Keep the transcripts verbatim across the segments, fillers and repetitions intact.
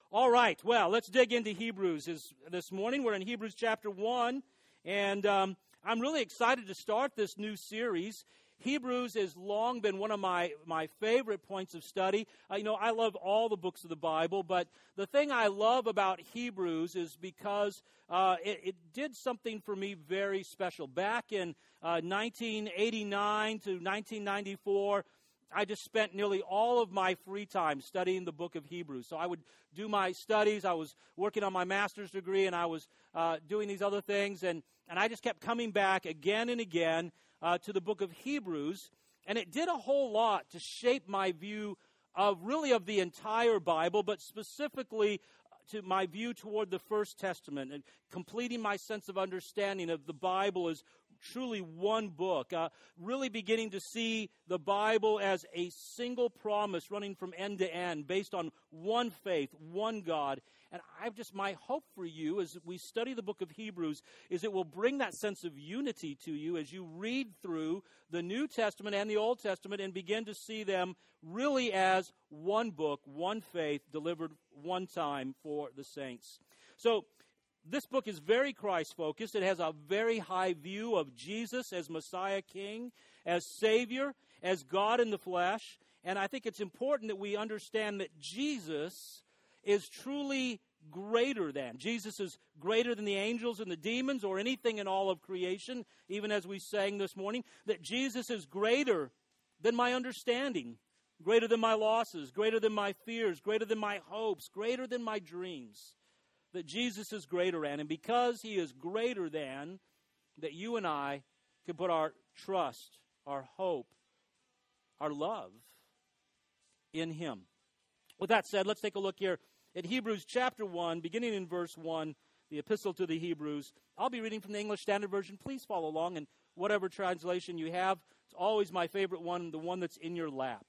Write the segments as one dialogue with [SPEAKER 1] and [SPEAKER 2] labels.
[SPEAKER 1] All right, well, let's dig into Hebrews this, this morning. We're in Hebrews chapter one, and um, I'm really excited to start this new series. Hebrews has long been one of my, my favorite points of study. Uh, you know, I love all the books of the Bible, but the thing I love about Hebrews is because uh, it, it did something for me very special. Back in uh, nineteen eighty-nine to nineteen ninety-four, I just spent nearly all of my free time studying the book of Hebrews. So I would do my studies. I was working on my master's degree, and I was uh, doing these other things. And, and I just kept coming back again and again uh, to the book of Hebrews. And it did a whole lot to shape my view of really of the entire Bible, but specifically to my view toward the First Testament and completing my sense of understanding of the Bible as truly one book, uh, really beginning to see the Bible as a single promise running from end to end based on one faith, one God. And I've just, my hope for you as we study the book of Hebrews is it will bring that sense of unity to you as you read through the New Testament and the Old Testament and begin to see them really as one book, one faith, delivered one time for the saints. So, this book is very Christ-focused. It has a very high view of Jesus as Messiah King, as Savior, as God in the flesh. And I think it's important that we understand that Jesus is truly greater than. Jesus is greater than the angels and the demons or anything in all of creation, even as we sang this morning, that Jesus is greater than my understanding, greater than my losses, greater than my fears, greater than my hopes, greater than my dreams. That Jesus is greater than, and because He is greater than, that you and I can put our trust, our hope, our love in Him. With that said, let's take a look here at Hebrews chapter one, beginning in verse one, the epistle to the Hebrews. I'll be reading from the English Standard Version. Please follow along in whatever translation you have. It's always my favorite one, the one that's in your lap.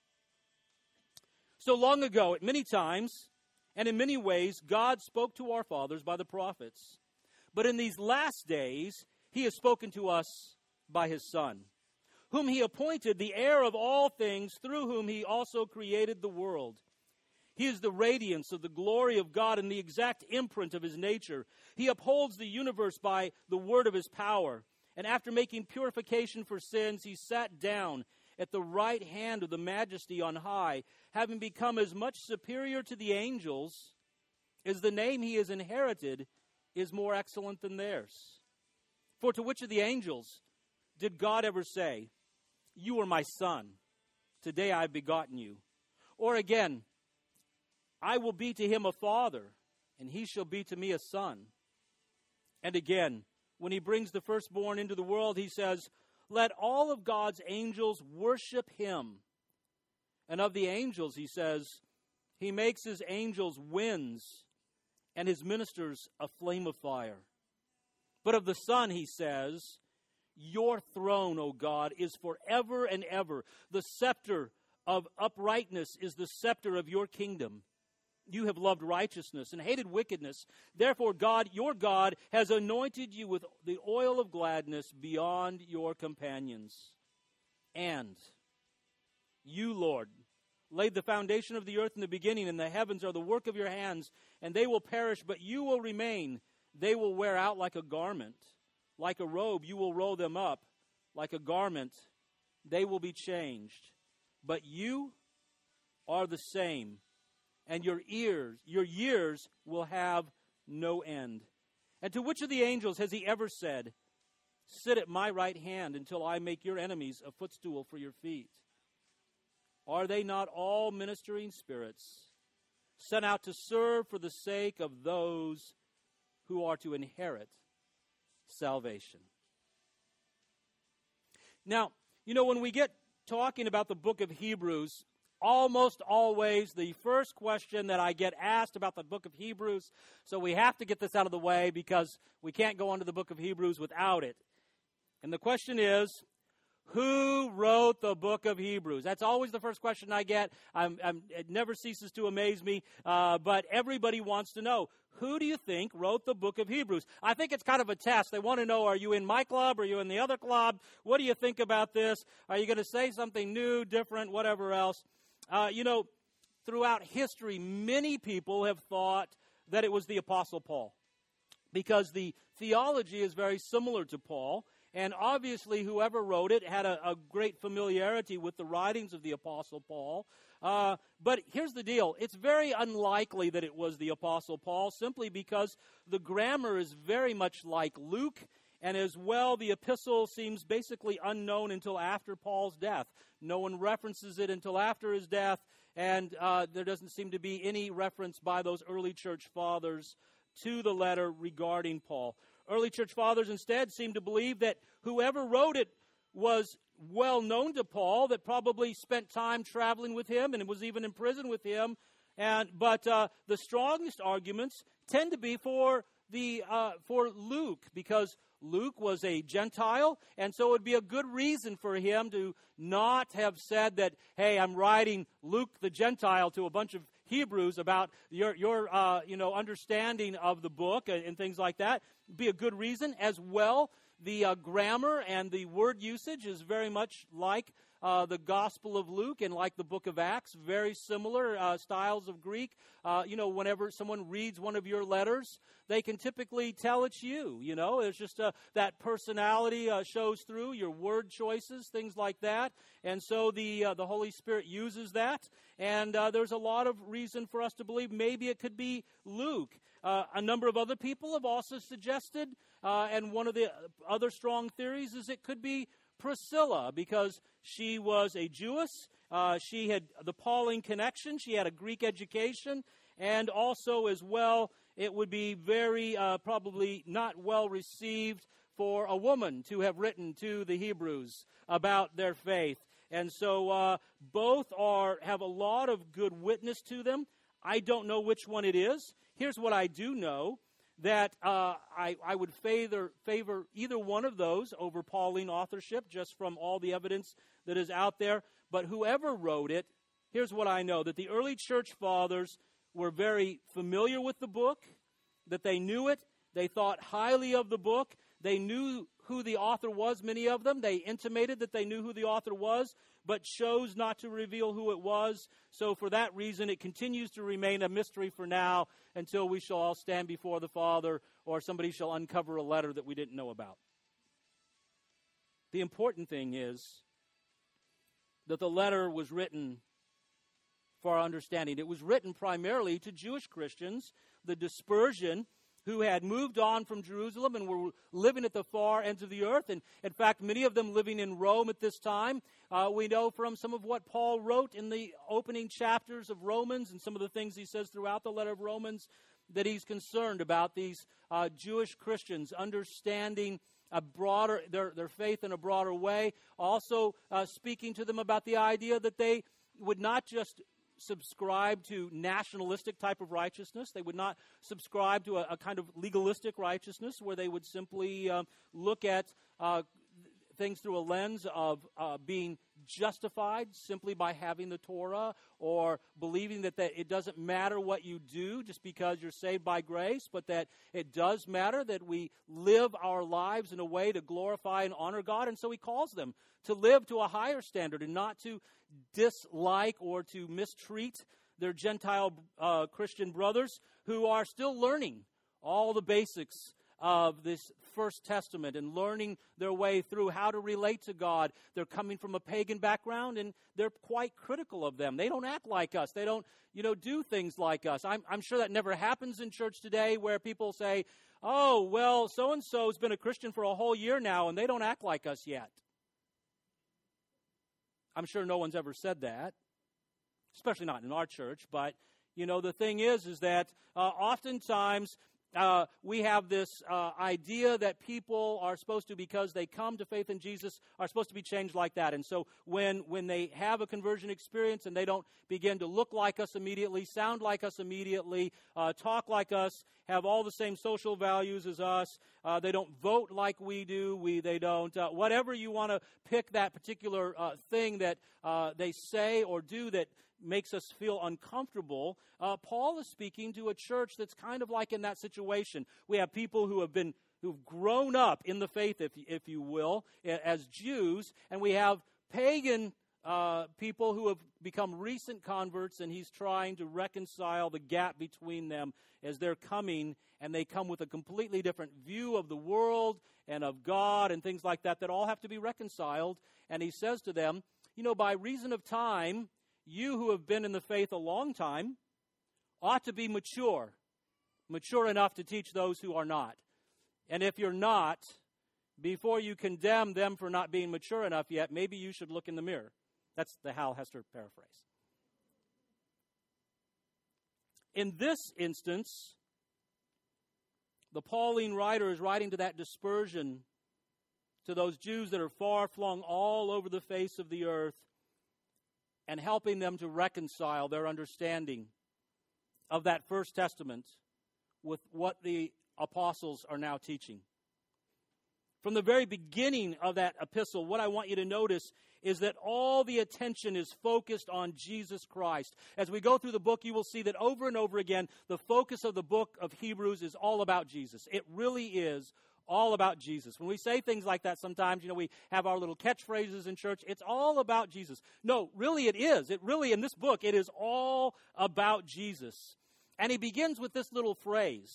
[SPEAKER 1] So long ago, at many times, and in many ways, God spoke to our fathers by the prophets. But in these last days, He has spoken to us by His Son, whom He appointed the heir of all things, through whom He also created the world. He is the radiance of the glory of God and the exact imprint of His nature. He upholds the universe by the word of His power. And after making purification for sins, He sat down at the right hand of the Majesty on high, having become as much superior to the angels as the name He has inherited is more excellent than theirs. For to which of the angels did God ever say, "You are my son, today I have begotten you"? Or again, "I will be to him a father, and he shall be to me a son"? And again, when He brings the firstborn into the world, He says, "Let all of God's angels worship Him." And of the angels, He says, "He makes His angels winds and His ministers a flame of fire." But of the Son, He says, "Your throne, O God, is forever and ever. The scepter of uprightness is the scepter of your kingdom. You have loved righteousness and hated wickedness. Therefore, God, your God, has anointed you with the oil of gladness beyond your companions. And you, Lord, laid the foundation of the earth in the beginning, and the heavens are the work of your hands, and they will perish, but you will remain. They will wear out like a garment. Like a robe, you will roll them up. Like a garment, they will be changed. But you are the same, and your ears, your years will have no end. And to which of the angels has He ever said, "Sit at my right hand until I make your enemies a footstool for your feet"? Are they not all ministering spirits, sent out to serve for the sake of those who are to inherit salvation? Now, you know, when we get talking about the book of Hebrews, almost always the first question that I get asked about the book of Hebrews, so we have to get this out of the way because we can't go on to the book of Hebrews without it. And the question is, who wrote the book of Hebrews? That's always the first question I get. I'm, I'm, it never ceases to amaze me, uh, but everybody wants to know, who do you think wrote the book of Hebrews? I think it's kind of a test. They want to know, are you in my club? Are you in the other club? What do you think about this? Are you going to say something new, different, whatever else? Uh, you know, throughout history, many people have thought that it was the Apostle Paul, because the theology is very similar to Paul, and obviously whoever wrote it had a, a great familiarity with the writings of the Apostle Paul. Uh, but here's the deal. It's very unlikely that it was the Apostle Paul, simply because the grammar is very much like Luke, and as well, the epistle seems basically unknown until after Paul's death. No one references it until after his death, and uh, there doesn't seem to be any reference by those early church fathers to the letter regarding Paul. Early church fathers instead seem to believe that whoever wrote it was well known to Paul, that probably spent time traveling with him and was even in prison with him. And but uh, the strongest arguments tend to be for the uh, for Luke, because Luke was a Gentile, and so it would be a good reason for him to not have said that, hey, I'm writing Luke the Gentile to a bunch of Hebrews about your, your uh, you know, understanding of the book and, and things like that. Be a good reason. As well, the uh, grammar and the word usage is very much like uh, the Gospel of Luke and like the book of Acts. Very similar uh, styles of Greek. Uh, you know, whenever someone reads one of your letters, they can typically tell it's you. You know, it's just uh, that personality uh, shows through, your word choices, things like that. And so the uh, the Holy Spirit uses that. And uh, there's a lot of reason for us to believe maybe it could be Luke. Uh, a number of other people have also suggested, uh, and one of the other strong theories is it could be Priscilla, because she was a Jewess. Uh, she had the Pauline connection. She had a Greek education. And also, as well, it would be very uh, probably not well received for a woman to have written to the Hebrews about their faith. And so uh, both are have a lot of good witness to them. I don't know which one it is. Here's what I do know, that uh, I, I would favor, favor either one of those over Pauline authorship, just from all the evidence that is out there. But whoever wrote it, here's what I know, that the early church fathers were very familiar with the book, that they knew it, they thought highly of the book, they knew who the author was, many of them. They intimated that they knew who the author was, but chose not to reveal who it was. So for that reason, it continues to remain a mystery for now, until we shall all stand before the Father, or somebody shall uncover a letter that we didn't know about. The important thing is that the letter was written for our understanding. It was written primarily to Jewish Christians, the dispersion, who had moved on from Jerusalem and were living at the far ends of the earth. And in fact, many of them living in Rome at this time. Uh, we know from some of what Paul wrote in the opening chapters of Romans and some of the things he says throughout the letter of Romans, that he's concerned about these uh, Jewish Christians understanding a broader their, their faith in a broader way. Also uh, speaking to them about the idea that they would not just subscribe to nationalistic type of righteousness. They would not subscribe to a, a kind of legalistic righteousness where they would simply um, look at uh, things through a lens of uh, being justified simply by having the Torah, or believing that, that it doesn't matter what you do just because you're saved by grace, but that it does matter that we live our lives in a way to glorify and honor God. And so he calls them to live to a higher standard and not to dislike or to mistreat their Gentile uh, Christian brothers who are still learning all the basics of this First Testament and learning their way through how to relate to God. They're coming from a pagan background, and they're quite critical of them. They don't act like us. They don't, you know, do things like us. I'm, I'm sure that never happens in church today, where people say, oh, well, so-and-so has been a Christian for a whole year now, and they don't act like us yet. I'm sure no one's ever said that, especially not in our church. But, you know, the thing is, is that uh, oftentimes uh, we have this uh, idea that people are supposed to, because they come to faith in Jesus, are supposed to be changed like that. And so when, when they have a conversion experience and they don't begin to look like us immediately, sound like us immediately, uh, talk like us, have all the same social values as us, uh, they don't vote like we do, we they don't, uh, whatever you want to pick that particular uh, thing that uh, they say or do that makes us feel uncomfortable. Uh, Paul is speaking to a church that's kind of like in that situation. We have people who have been, who've grown up in the faith, if if you will, as Jews, and we have pagan uh, people who have become recent converts, and he's trying to reconcile the gap between them as they're coming, and they come with a completely different view of the world and of God and things like that that all have to be reconciled. And he says to them, you know, by reason of time, you who have been in the faith a long time ought to be mature, mature enough to teach those who are not. And if you're not, before you condemn them for not being mature enough yet, maybe you should look in the mirror. That's the Hal Hester paraphrase. In this instance, the Pauline writer is writing to that dispersion, to those Jews that are far flung all over the face of the earth, and helping them to reconcile their understanding of that First Testament with what the apostles are now teaching. From the very beginning of that epistle, what I want you to notice is that all the attention is focused on Jesus Christ. As we go through the book, you will see that over and over again, the focus of the book of Hebrews is all about Jesus. It really is all about Jesus. When we say things like that sometimes, you know, we have our little catchphrases in church. It's all about Jesus. No, really it is. It really, in this book, it is all about Jesus. And he begins with this little phrase.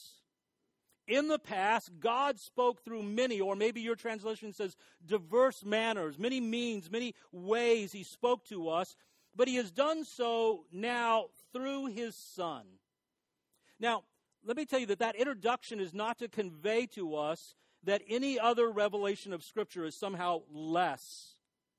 [SPEAKER 1] In the past, God spoke through many, or maybe your translation says diverse manners, many means, many ways he spoke to us, but he has done so now through his Son. Now, let me tell you that that introduction is not to convey to us that any other revelation of Scripture is somehow less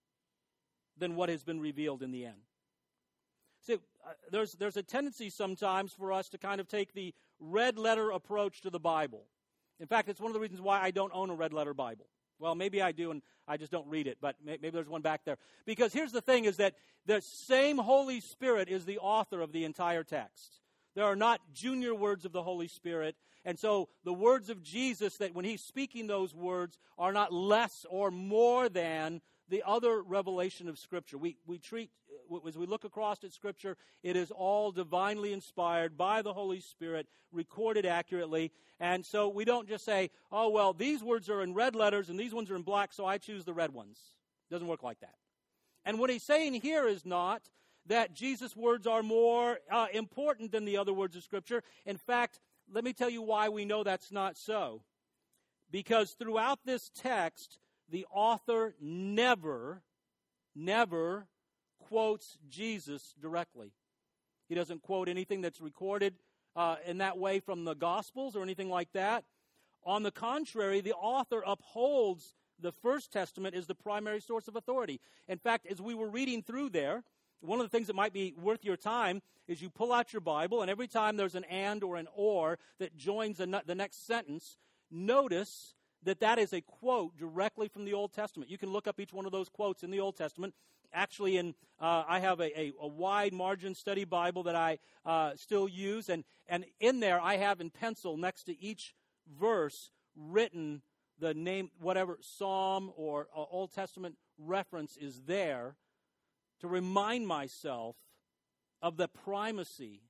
[SPEAKER 1] than what has been revealed in the end. See, uh, there's, there's a tendency sometimes for us to kind of take the red letter approach to the Bible. In fact, it's one of the reasons why I don't own a red letter Bible. Well, maybe I do and I just don't read it, but maybe there's one back there. Because here's the thing, is that the same Holy Spirit is the author of the entire text. There are not junior words of the Holy Spirit. And so the words of Jesus, that when he's speaking those words, are not less or more than the other revelation of Scripture. We we treat, as we look across at Scripture, it is all divinely inspired by the Holy Spirit, recorded accurately. And so we don't just say, oh, well, these words are in red letters and these ones are in black, so I choose the red ones. It doesn't work like that. And what he's saying here is not that Jesus' words are more uh, important than the other words of Scripture. In fact, let me tell you why we know that's not so. Because throughout this text, the author never, never quotes Jesus directly. He doesn't quote anything that's recorded uh, in that way from the Gospels or anything like that. On the contrary, the author upholds the First Testament as the primary source of authority. In fact, as we were reading through there, one of the things that might be worth your time is you pull out your Bible, and every time there's an and or an or that joins the next sentence, notice that that is a quote directly from the Old Testament. You can look up each one of those quotes in the Old Testament. Actually, in uh, I have a, a, a wide margin study Bible that I uh, still use, and, and in there I have in pencil next to each verse written the name, whatever Psalm or uh, Old Testament reference is there, to remind myself of the primacy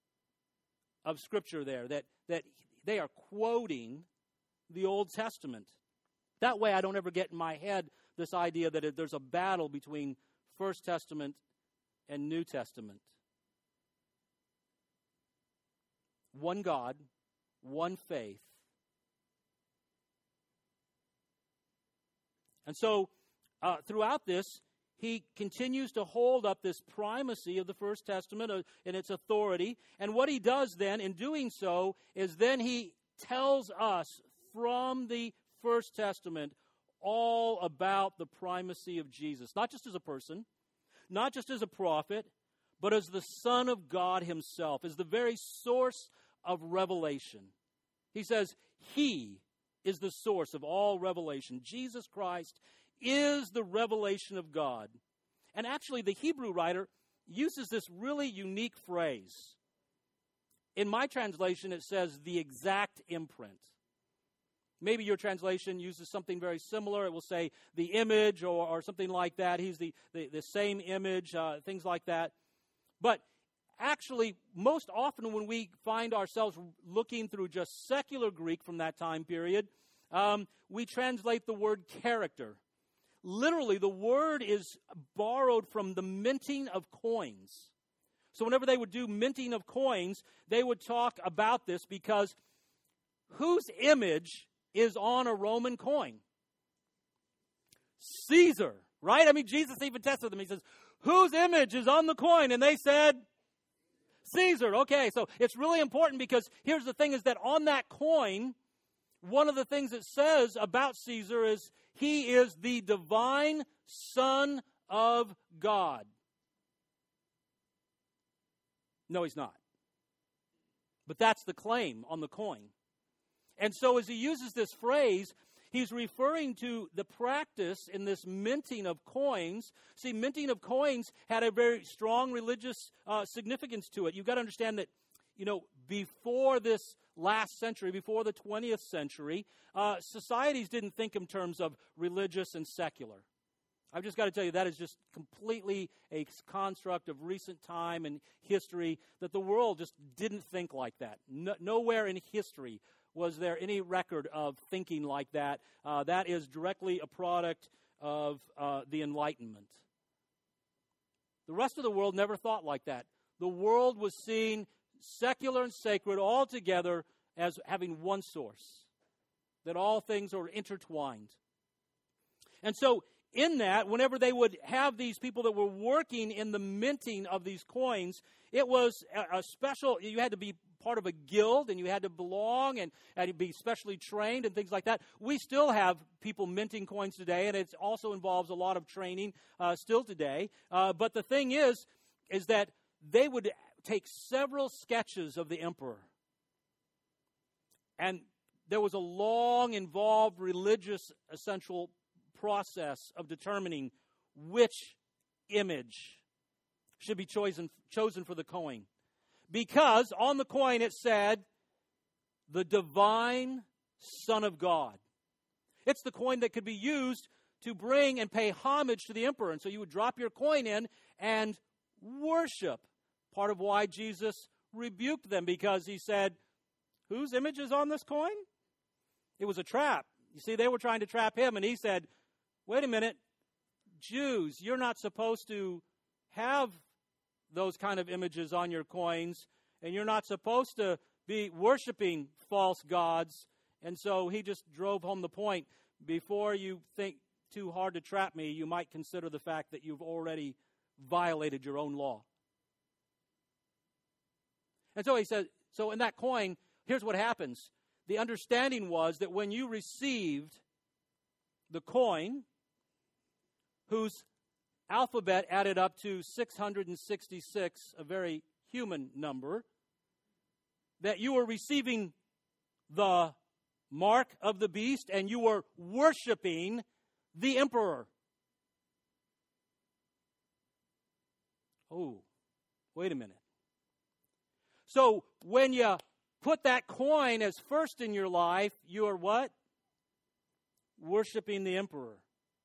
[SPEAKER 1] of Scripture there, that, that they are quoting the Old Testament. That way I don't ever get in my head this idea that there's a battle between First Testament and New Testament. One God, one faith. And so uh, throughout this, he continues to hold up this primacy of the First Testament and its authority. And what he does then, in doing so, is then he tells us from the First Testament all about the primacy of Jesus. Not just as a person, not just as a prophet, but as the Son of God himself, as the very source of revelation. He says, he is the source of all revelation. Jesus Christ is the revelation of God. And actually, the Hebrew writer uses this really unique phrase. In my translation, it says the exact imprint. Maybe your translation uses something very similar. It will say the image or, or something like that. He's the, the, the same image, uh, things like that. But actually, most often when we find ourselves looking through just secular Greek from that time period, um, we translate the word character. literally, the word is borrowed from the minting of coins. So whenever they would do minting of coins, they would talk about this because whose image is on a Roman coin? Caesar, right? I mean, Jesus even tested them. He says, whose image is on the coin? And they said, Caesar. Okay, so it's really important because here's the thing is that on that coin, one of the things it says about Caesar is he is the divine Son of God. No, he's not. But that's the claim on the coin. And so as he uses this phrase, he's referring to the practice in this minting of coins. See, minting of coins had a very strong religious uh, significance to it. You've got to understand that, you know, before this last century, before the twentieth century, uh, societies didn't think in terms of religious and secular. I've just got to tell you, that is just completely a construct of recent time and history, that the world just didn't think like that. No, nowhere in history was there any record of thinking like that. Uh, that is directly a product of uh, the Enlightenment. The rest of the world never thought like that. The world was seeing secular and sacred all together as having one source, that all things are intertwined. And so in that, whenever they would have these people that were working in the minting of these coins, it was a, a special, you had to be part of a guild, and you had to belong and, and be specially trained and things like that. We still have people minting coins today, and it also involves a lot of training uh, still today. Uh, but the thing is, is that they would take several sketches of the emperor. And there was a long, involved religious essential process of determining which image should be chosen, chosen for the coin. Because on the coin it said, the divine Son of God. It's the coin that could be used to bring and pay homage to the emperor. And so you would drop your coin in and worship. Part of why Jesus rebuked them, because he said, whose image is on this coin? It was a trap. You see, they were trying to trap him, and he said, wait a minute, Jews, you're not supposed to have those kind of images on your coins, and you're not supposed to be worshiping false gods. And so he just drove home the point. Before you think too hard to trap me, you might consider the fact that you've already violated your own law. And so he said, so in that coin, here's what happens. The understanding was that when you received the coin, whose alphabet added up to six hundred sixty-six, a very human number, that you were receiving the mark of the beast and you were worshiping the emperor. Oh, wait a minute. So when you put that coin as first in your life, you are what? Worshiping the emperor.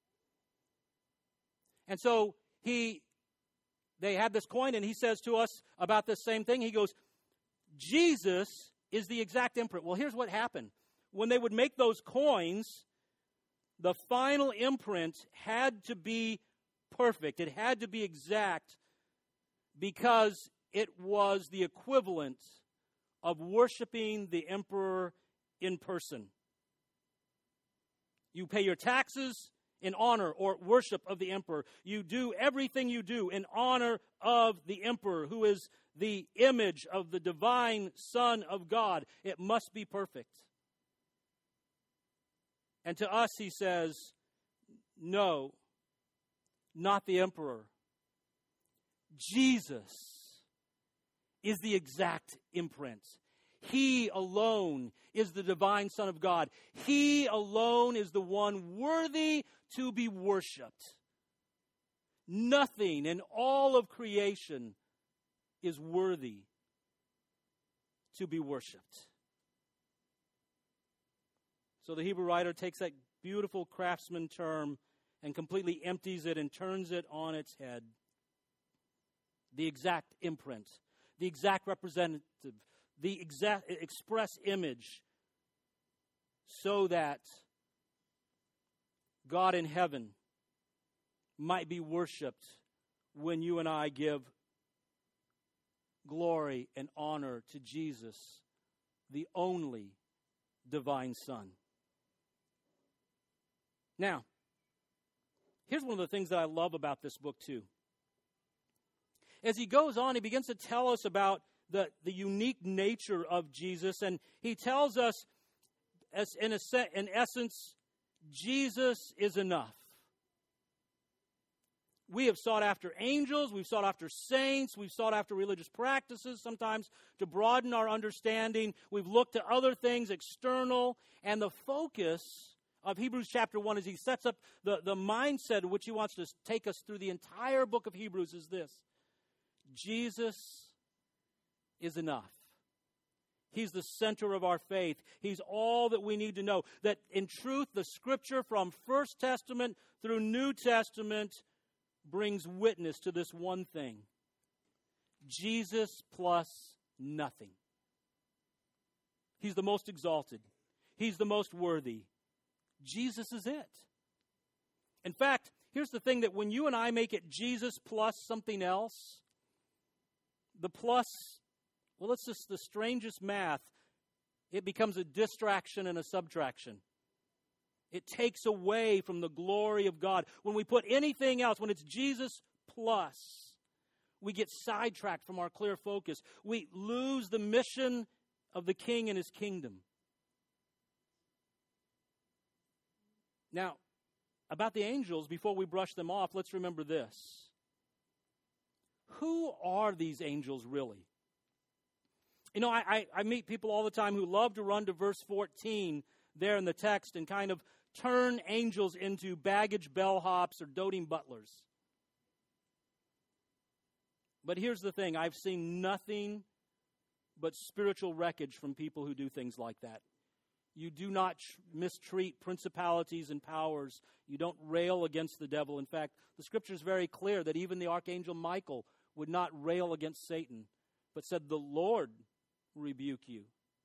[SPEAKER 1] And so he, they had this coin, and he says to us about this same thing. He goes, Jesus is the exact imprint. Well, here's what happened. When they would make those coins, the final imprint had to be perfect. It had to be exact because it was the equivalent of worshiping the emperor in person. You pay your taxes in honor or worship of the emperor. You do everything you do in honor of the emperor, who is the image of the divine Son of God. It must be perfect. And to us, he says, no, not the emperor. Jesus is the exact imprint. He alone is the divine Son of God. He alone is the one worthy to be worshipped. Nothing in all of creation is worthy to be worshipped. So the Hebrew writer takes that beautiful craftsman term and completely empties it and turns it on its head. The exact imprint, the exact representative, the exact express image, so that God in heaven might be worshiped when you and I give glory and honor to Jesus, the only divine Son. Now, here's one of the things that I love about this book too. As he goes on, he begins to tell us about the, the unique nature of Jesus, and he tells us, as in, a se- in essence, Jesus is enough. We have sought after angels, we've sought after saints, we've sought after religious practices sometimes to broaden our understanding. We've looked to other things external, and the focus of Hebrews chapter one as he sets up the, the mindset in which he wants to take us through the entire book of Hebrews is this: Jesus is enough. He's the center of our faith. He's all that we need to know. That in truth, the Scripture from First Testament through New Testament brings witness to this one thing: Jesus plus nothing. He's the most exalted. He's the most worthy. Jesus is it. In fact, here's the thing, that when you and I make it Jesus plus something else, the plus, well, it's just the strangest math. It becomes a distraction and a subtraction. It takes away from the glory of God. When we put anything else, when it's Jesus plus, we get sidetracked from our clear focus. We lose the mission of the King and His kingdom. Now, about the angels, before we brush them off, let's remember this. Who are these angels really? You know, I, I, I meet people all the time who love to run to verse fourteen there in the text and kind of turn angels into baggage bellhops or doting butlers. But here's the thing. I've seen nothing but spiritual wreckage from people who do things like that. You do not tr- mistreat principalities and powers. You don't rail against the devil. In fact, the Scripture is very clear that even the archangel Michael would not rail against Satan, but said, "The Lord rebuke you."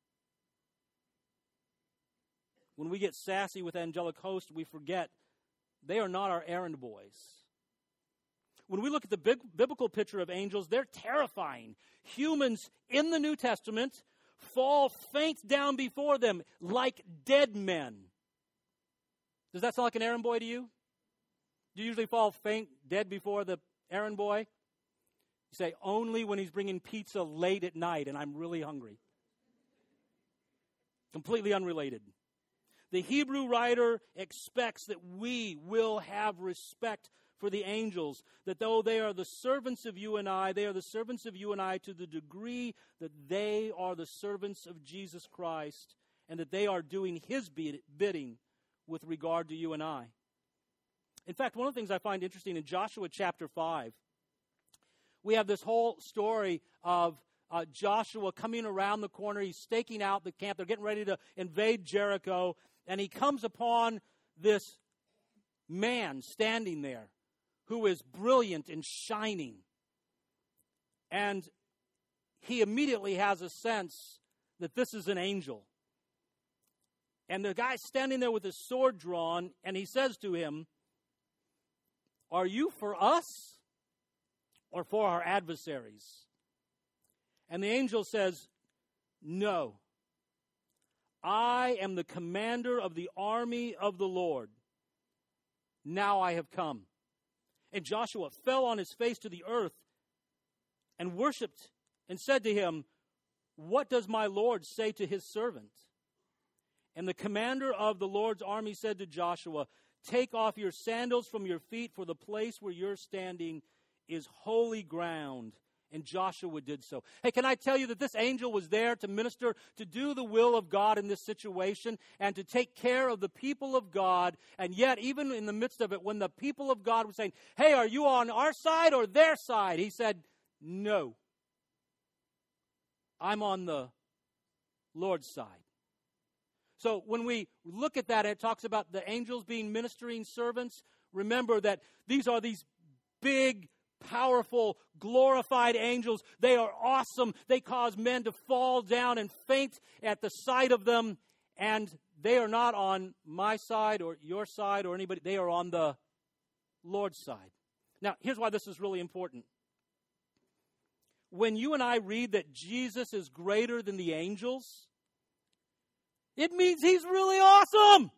[SPEAKER 1] When we get sassy with angelic hosts, we forget they are not our errand boys. When we look at the big biblical picture of angels, they're terrifying. Humans in the New Testament fall faint down before them like dead men. Does that sound like an errand boy to you? Do you usually fall faint dead before the errand boy? You say, only when he's bringing pizza late at night and I'm really hungry. Completely unrelated. The Hebrew writer expects that we will have respect for the angels, that though they are the servants of you and I, they are the servants of you and I to the degree that they are the servants of Jesus Christ, and that they are doing His bidding with regard to you and I. In fact, one of the things I find interesting in Joshua chapter five, we have this whole story of uh, Joshua coming around the corner. He's staking out the camp. They're getting ready to invade Jericho, and he comes upon this man standing there who is brilliant and shining. And he immediately has a sense that this is an angel. And the guy's standing there with his sword drawn, and he says to him, "Are you for us or for our adversaries?" And the angel says, "No. I am the commander of the army of the Lord. Now I have come." And Joshua fell on his face to the earth and worshipped and said to him, "What does my Lord say to his servant?" And the commander of the Lord's army said to Joshua, "Take off your sandals from your feet, for the place where you're standing is holy ground." And Joshua did so. Hey, can I tell you that this angel was there to minister, to do the will of God in this situation, and to take care of the people of God. And yet, even in the midst of it, when the people of God were saying, "Hey, are you on our side or their side?" he said, "No. I'm on the Lord's side." So when we look at that, it talks about the angels being ministering servants. Remember that these are these big, powerful, glorified angels. They are awesome. They cause men to fall down and faint at the sight of them. And they are not on my side or your side or anybody. They are on the Lord's side. Now, here's why this is really important. When you and I read that Jesus is greater than the angels, it means he's really awesome.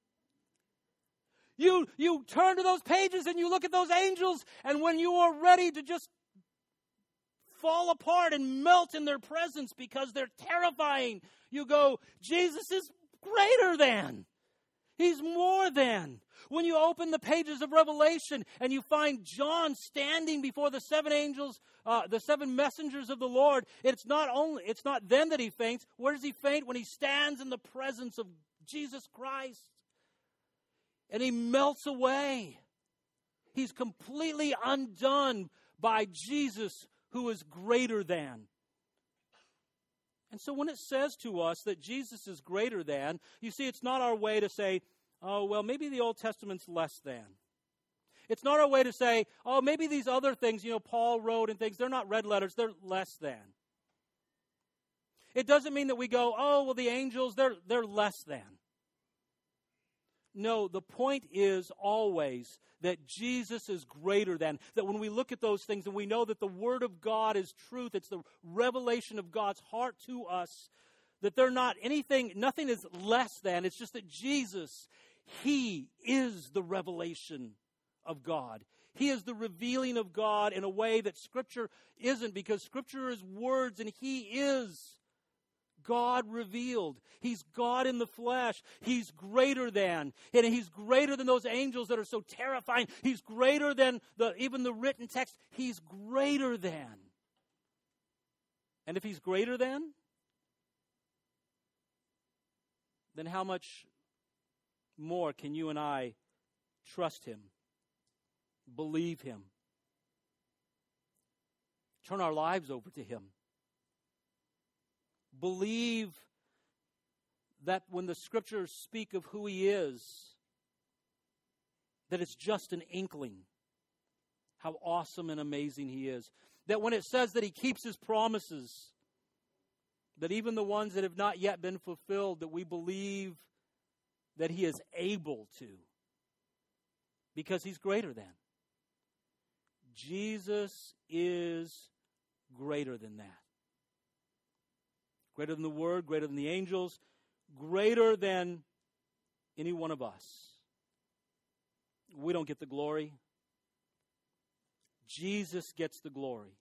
[SPEAKER 1] You, you turn to those pages and you look at those angels, and when you are ready to just fall apart and melt in their presence because they're terrifying, you go, Jesus is greater than. He's more than. When you open the pages of Revelation and you find John standing before the seven angels, uh, the seven messengers of the Lord, it's not only it's not then that he faints. Where does he faint? When he stands in the presence of Jesus Christ. And he melts away. He's completely undone by Jesus, who is greater than. And so when it says to us that Jesus is greater than, you see, it's not our way to say, oh, well, maybe the Old Testament's less than. It's not our way to say, oh, maybe these other things, you know, Paul wrote and things, they're not red letters, they're less than. It doesn't mean that we go, oh, well, the angels, they're, they're less than. No, the point is always that Jesus is greater than. That when we look at those things and we know that the Word of God is truth, it's the revelation of God's heart to us, that they're not anything, nothing is less than. It's just that Jesus, He is the revelation of God. He is the revealing of God in a way that Scripture isn't, because Scripture is words and He is God revealed. He's God in the flesh. He's greater than. And He's greater than those angels that are so terrifying. He's greater than the even the written text. He's greater than. And if He's greater than, then how much more can you and I trust Him, believe Him, turn our lives over to Him? Believe that when the Scriptures speak of who He is, that it's just an inkling how awesome and amazing He is. That when it says that He keeps His promises, that even the ones that have not yet been fulfilled, that we believe that He is able to, because He's greater than. Jesus is greater than that. Greater than the Word, greater than the angels, greater than any one of us. We don't get the glory. Jesus gets the glory.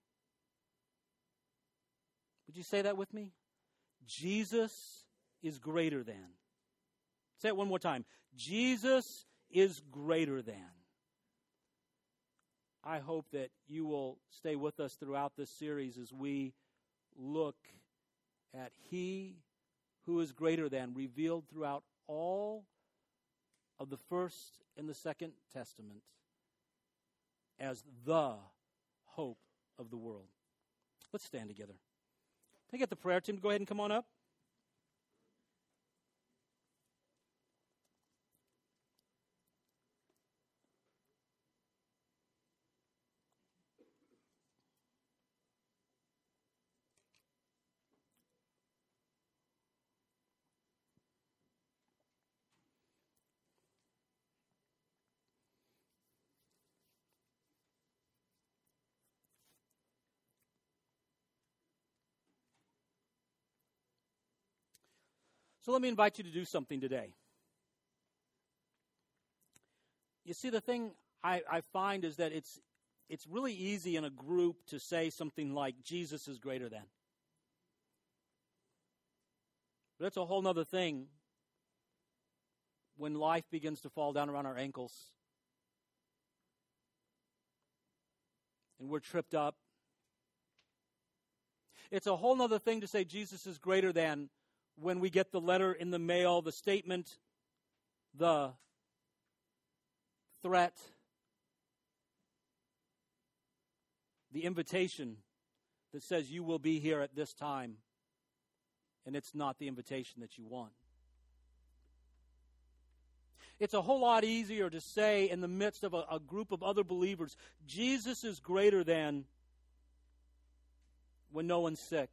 [SPEAKER 1] Would you say that with me? Jesus is greater than. Say it one more time. Jesus is greater than. I hope that you will stay with us throughout this series as we look at He who is greater than, revealed throughout all of the First and the Second Testament as the hope of the world. Let's stand together. Can I get the prayer team to go ahead and come on up? So let me invite you to do something today. You see, the thing I, I find is that it's it's really easy in a group to say something like, Jesus is greater than. But that's a whole other thing when life begins to fall down around our ankles and we're tripped up. It's a whole other thing to say Jesus is greater than when we get the letter in the mail, the statement, the threat, the invitation that says you will be here at this time, and it's not the invitation that you want. It's a whole lot easier to say in the midst of a, a group of other believers, Jesus is greater than, when no one's sick,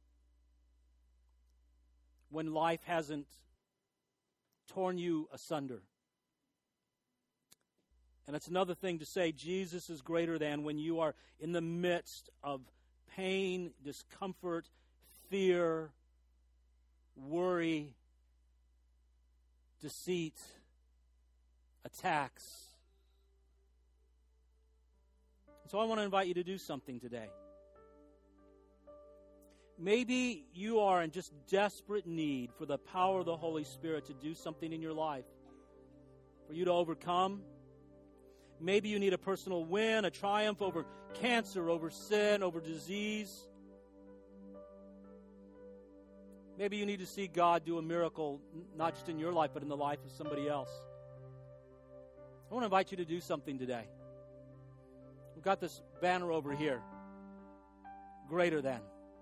[SPEAKER 1] when life hasn't torn you asunder. And it's another thing to say Jesus is greater than when you are in the midst of pain, discomfort, fear, worry, deceit, attacks. So I want to invite you to do something today. Maybe you are in just desperate need for the power of the Holy Spirit to do something in your life, for you to overcome. Maybe you need a personal win, a triumph over cancer, over sin, over disease. Maybe you need to see God do a miracle, not just in your life, but in the life of somebody else. I want to invite you to do something today. We've got this banner over here, greater than.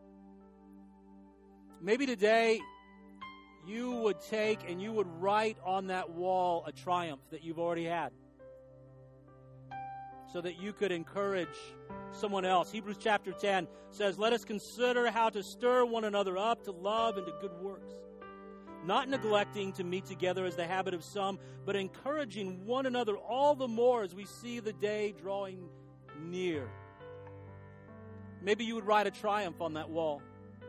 [SPEAKER 1] Maybe today you would take and you would write on that wall a triumph that you've already had, so that you could encourage someone else. Hebrews chapter ten says, "Let us consider how to stir one another up to love and to good works, not neglecting to meet together as the habit of some, but encouraging one another all the more as we see the day drawing near." Maybe you would write a triumph on that wall.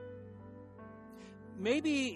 [SPEAKER 1] Maybe,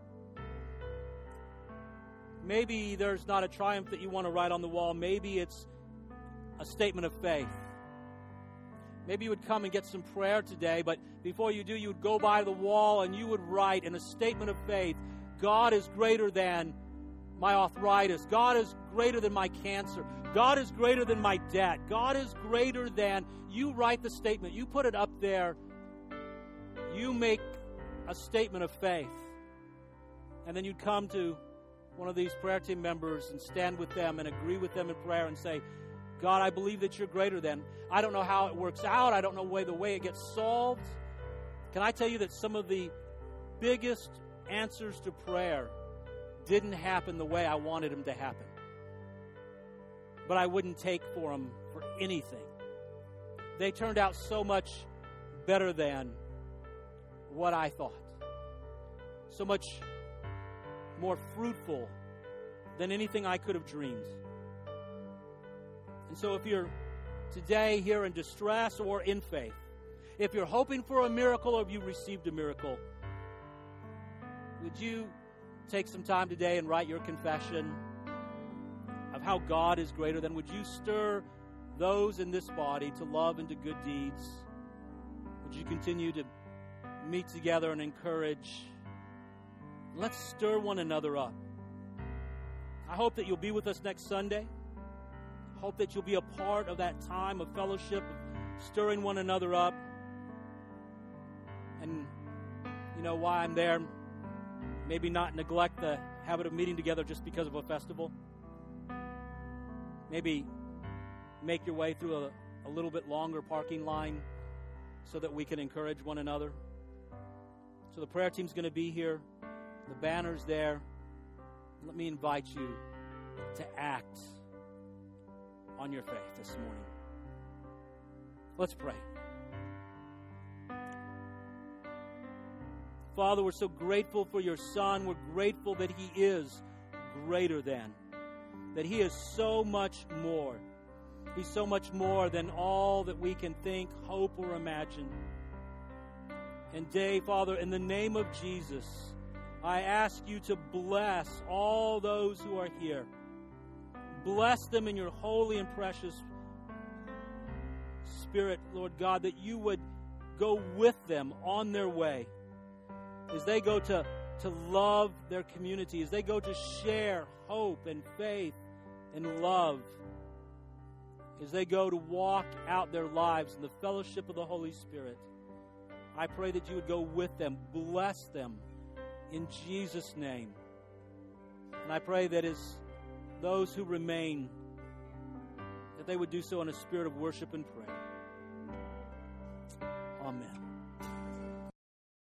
[SPEAKER 1] maybe there's not a triumph that you want to write on the wall. Maybe it's a statement of faith. Maybe you would come and get some prayer today, but before you do, you would go by the wall and you would write in a statement of faith, God is greater than my arthritis. God is greater than my cancer. God is greater than my debt. God is greater than. You write the statement. You put it up there. You make a statement of faith. And then you'd come to one of these prayer team members and stand with them and agree with them in prayer and say, God, I believe that you're greater than. I don't know how it works out. I don't know way, the way it gets solved. Can I tell you that some of the biggest answers to prayer didn't happen the way I wanted them to happen? But I wouldn't take for them for anything. They turned out so much better than what I thought. So much more fruitful than anything I could have dreamed. And so if you're today here in distress or in faith, if you're hoping for a miracle or if you received a miracle, would you take some time today and write your confession of how God is greater than? Would you stir those in this body to love and to good deeds? Would you continue to meet together and encourage? Let's stir one another up. I hope that you'll be with us next Sunday. I hope that you'll be a part of that time of fellowship, of stirring one another up. And you know why I'm there? Maybe not neglect the habit of meeting together just because of a festival. Maybe make your way through a, a little bit longer parking line so that we can encourage one another. So the prayer team's going to be here. The banner's there. Let me invite you to act on your faith this morning. Let's pray. Father, we're so grateful for your Son. We're grateful that he is greater than, that he is so much more. He's so much more than all that we can think, hope, or imagine. And today, Father, in the name of Jesus, I ask you to bless all those who are here. Bless them in your holy and precious Spirit, Lord God, that you would go with them on their way as they go to, to love their community, as they go to share hope and faith and love, as they go to walk out their lives in the fellowship of the Holy Spirit. I pray that you would go with them, bless them in Jesus' name. And I pray that as those who remain, that they would do so in a spirit of worship and prayer. Amen.